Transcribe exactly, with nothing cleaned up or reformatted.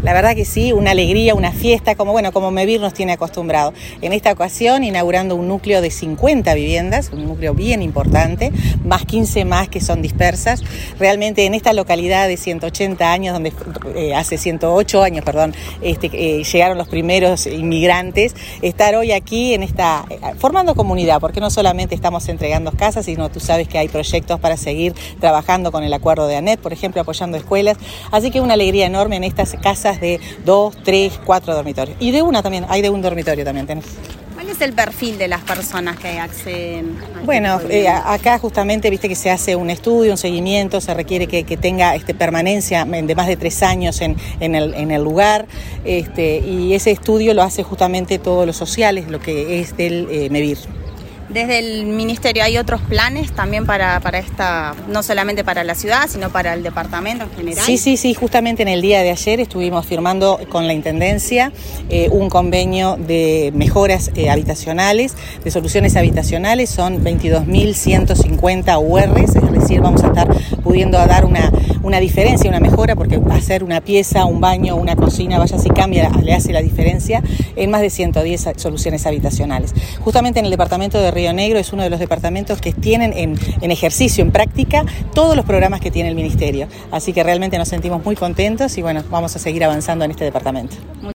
La verdad que sí, una alegría, una fiesta, como bueno, como MEVIR nos tiene acostumbrado. En esta ocasión inaugurando un núcleo de cincuenta viviendas, un núcleo bien importante, más quince más que son dispersas. Realmente en esta localidad de ciento ochenta años, donde eh, hace ciento ocho años, perdón, este, eh, llegaron los primeros inmigrantes, estar hoy aquí en esta, eh, formando comunidad, porque no solamente estamos entregando casas, sino tú sabes que hay proyectos para seguir trabajando con el acuerdo de ANET, por ejemplo, apoyando escuelas. Así que una alegría enorme en estas casas de dos, tres, cuatro dormitorios. Y de una también, hay de un dormitorio también tenés. ¿Cuál es el perfil de las personas que acceden? Bueno, eh, acá justamente viste que se hace un estudio, un seguimiento, se requiere que, que tenga este, permanencia de más de tres años en, en, el, en el lugar, este, y ese estudio lo hace justamente todos los sociales, lo que es del eh, MEVIR. Desde el Ministerio, ¿hay otros planes también para, para esta, no solamente para la ciudad, sino para el departamento en general? Sí, sí, sí, justamente en el día de ayer estuvimos firmando con la Intendencia eh, un convenio de mejoras eh, habitacionales, de soluciones habitacionales, son veintidós mil ciento cincuenta U Rs, es decir, vamos a estar pudiendo dar una, una diferencia, una mejora, porque hacer una pieza, un baño, una cocina, vaya si cambia, le hace la diferencia en más de ciento diez soluciones habitacionales. Justamente en el departamento de Río Negro es uno de los departamentos que tienen en, en ejercicio, en práctica, todos los programas que tiene el Ministerio. Así que realmente nos sentimos muy contentos y bueno, vamos a seguir avanzando en este departamento.